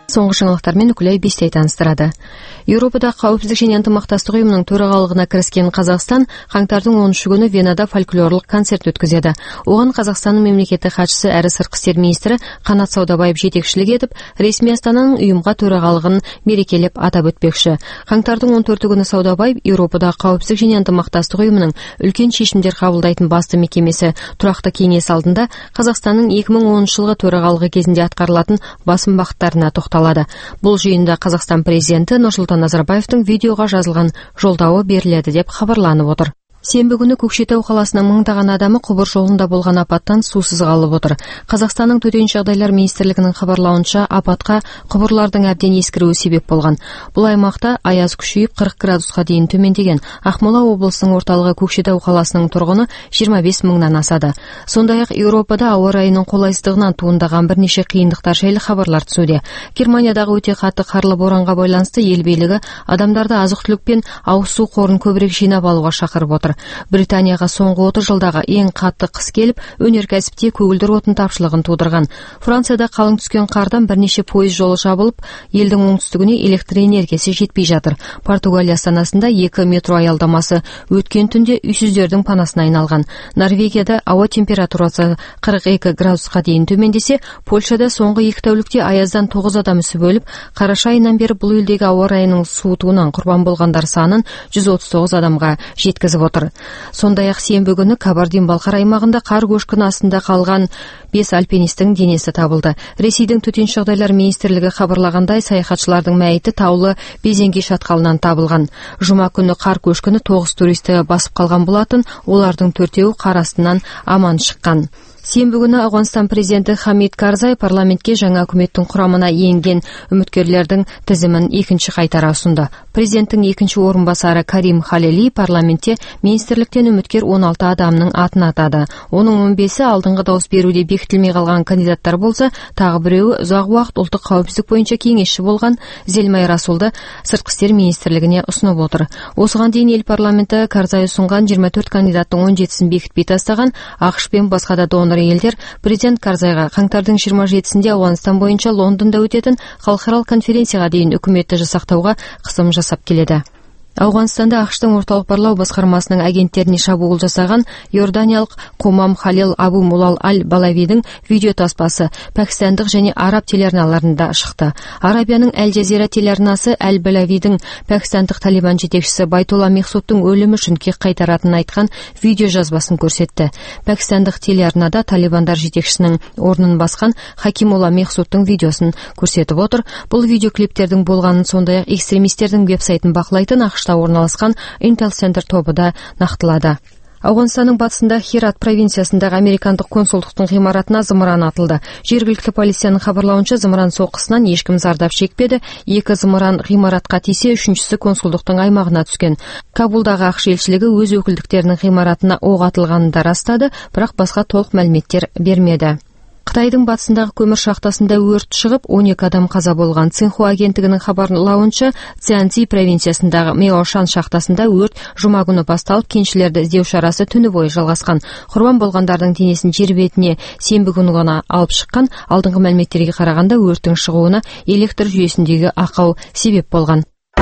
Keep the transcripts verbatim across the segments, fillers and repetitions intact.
Соңғы жаңалықтармен Үкілай Бестай таныстырады. Еуропада қауіпсіздік және ынтымақтастық ұйымының төрағалығына кіріскен Қазақстан қаңтардың оныншы күні Венада фольклорлық концерт өткізеді. Оған Қазақстанның мемлекеттік хатшысы әрі сыртқы істер министрі Қанат Саудабаев жетекшілік етіп, ресми Астананың ұйымға төрағалығын мерекелеп атап өтпекші. Қаңтардың он төрті күні Саудабаев Еуропада қауіпсіздік және ынтымақтастық ұйымының үлкен шешімдер қабылдайтын басты мекемесі тұрақты кеңес алдында Қазақстанның екі мың оныншы жылғы төрағалығы кезінде атқарылатын басым бағыттарына тоқталады. Бұл жиында Қазақстан президенті Нұрсұлтан Назарбаевтың видеоға жазылған жолдауы беріледі деп хабарланып отыр. Сенбі күні Көкшетау қаласының мыңдаған адамы құбыр жолында болған апаттан сусыз қалып отыр. Қазақстанның төтенше жағдайлар министрлігінің хабарлауынша апатқа құбырлардың әбден ескіруі себеп болған. Бұл аймақта аяз күшейіп қырық градусқа дейін төмендеген. Ақмола облысының орталығы Көкшетау қаласының тұрғыны жиырма бес мыңнан асады. Сондай-ақ Еуропада ауа райының қолайсыздығынан туындаған бірнеше қиындықтар жайлы хабарлар түсуде. Германиядағы өте қатты қарлы боранға байланысты ел билігі адамдарды азық-түлік пен ауыз су қорын көбірек жинап алуға шақырып отыр. Британияға соңғы отыз жылдағы ең қатты қыс келіп, өнеркәсіпте көгілдір отын тапшылығын тудырған. Францияда қалың түскен қардан бірнеше пойыз жолы жабылып, елдің оңтүстігіне электр энергиясы жетпей жатыр. Португалия астанасында екі метро аялдамасы өткен түнде үйсіздердің панасына айналған. Норвегияда ауа температурасы қырық екі градусқа дейін төмендесе, Польшада соңғы екі тәулікте аяздан тоғыз адам үсіп өліп, қараша айынан бері бұл елдегі ауа райының суытуынан құрбан болғандар санын жүз отыз тоғыз адамға жеткізіп отыр. Сондай-ақ сенбі күні Кабардин-Балқар аймағында қар көшкіні астында қалған бес альпинистің денесі табылды. Ресейдің төтенше жағдайлар министрлігі хабарлағандай, саяхатшылардың мәйіті таулы Безенге шатқалынан табылған. Жұма күні қар көшкіні тоғыз туристі басып қалған болатын, олардың төртеуі қар астынан аман шыққан. Сенбі күні Ауғанстан президенті Хамид Карзай парламентке жаңа үкіметтің құрамына енген үміткерлердің тізімін екінші қайтара ұсынды. Президенттің екінші орынбасары Карим Халили парламентте министрліктен үміткер он алты адамның атын атады. Оның он бесі алдыңғы дауыс беруде бекітілмей қалған кандидаттар болса, тағы біреуі ұзақ уақыт ұлттық қауіпсіздік бойынша кеңесші болған Зелмай Расулды сыртқы істер министрлігіне ұсынып отыр. Осыған дейін ел парламенті Карзай ұсынған жиырма төрт кандидаттың он жетісін бекітпей тастаған. ақш пен басқа да донор елдер президент Карзайға қаңтардың жиырма жетісінде Ауғанстан бойынша Лондонда өтетін халықаралық конференцияға дейін үкіметті жасақтауға қысым жасап келеді. Ауғанстанда ақштың орталық барлау басқармасының агенттеріне шабуыл жасаған иорданиялық Қомам Халил Абу Мулал Аль-Балавидің видео таспасы пәкістандық және араб телеарналарында шықты. Арабияның Әл-Жазира телеарнасы Аль-Балавидің пәкістандық талибан жетекшісі Байтулла Мехсудтың өлімі үшін кек қайтаратынын айтқан видео жазбасын көрсетті. Пәкістандық телеарнада талибандар жетекшісінің орнын басқан Хакимулла Мехсудтың видеосын көрсетіп отыр. Бұл видеоклиптердің болғанын, сондай-ақ экстремистердің веб-сайтын бақылайтын ақш орналасқан Intel Center тобы да нақтылады. Ауғанстанның батысында Херат провинциясындағы американдық консулдықтың ғимаратына зымыран атылды. Жергілікті полицияның хабарлауынша зымыран соққысынан ешкім зардап шекпеді. Екі зымыран ғимаратқа тисе, үшіншісі консулдықтың аймағына түскен. Кабулдағы ақш елшілігі өз өкілдіктерінің ғимаратына оқ атылғанын да растады, бірақ басқа толық мәліметтер бермеді. Қытайдың батысындағы көмір шахтасында өрт шығып, он екі адам қаза болған. Цинхуа агенттігінің хабарлауынша, Цзянси провинциясындағы Меошан шахтасында өрт жұма күні басталып, кеншілерді іздеу шарасы түні бойы жалғасқан. Құрбан болғандардың денесін жер бетіне сенбі күні ғана алып шыққан. Алдыңғы мәліметтерге қарағанда өрттің шығуына электр жүйесіндегі ақау себеп болған.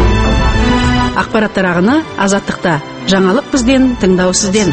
Ақпараттар ағыны Азаттықта. Жаңалық бізден, тыңдау сізден.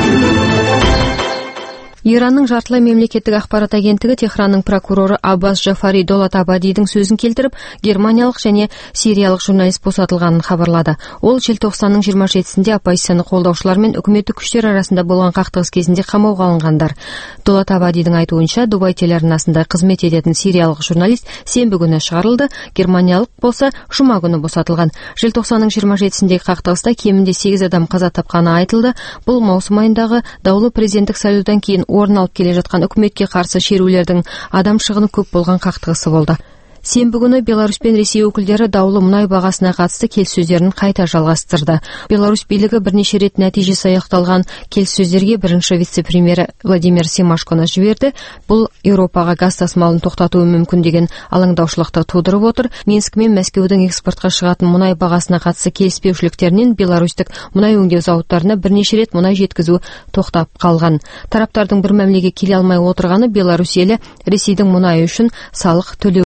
Иранның жартылай мемлекеттік ақпарат агенттігі Техранның прокуроры Аббас Джафари Долат Абадидің сөзін келтіріп, германиялық және сириялық журналист босатылғанын хабарлады. Ол желтоқсанның жиырма жетісінде оппозицияны қолдаушылар мен үкіметтік күштер арасында болған қақтығыс кезінде қамауға алынғандар. Долат Абадидің айтуынша, Дубай телеарнасында қызмет ететін сириялық журналист сенбі күні шығарылды, германиялық болса жұма күні босатылған. Желтоқсанның жиырма жетісіндегі қақтығыста кемінде сегіз адам қаза тапқаны айтылды. Бұл маусым айындағы даулы президенттік сайлаудан кейін орын алып келе жатқан үкіметке қарсы шерулердің адам шығыны көп болған қақтығысы болды. Сенбі күні Беларусь пен Ресей өкілдері даулы мұнай бағасына қатысты келіссөздерін қайта жалғастырды. Беларусь билігі бірнеше рет нәтижесі аяқталған келіссөздерге бірінші вице-премьері Владимир Семашконы жіберді. Бұл Еуропаға газ тасымалын тоқтатуы мүмкін деген алаңдаушылықты тудырып отыр. Минск мен Мәскеудің экспортқа шығатын мұнай бағасына қатысты келіспеушіліктерінен беларусьтік мұнай өңдеу зауыттарына бірнеше рет мұнай жеткізу тоқтап қалған. Тараптардың бір мәмілеге келе алмай отырғаны Беларусь елі Ресейдің мұнайы үшін салық төлеу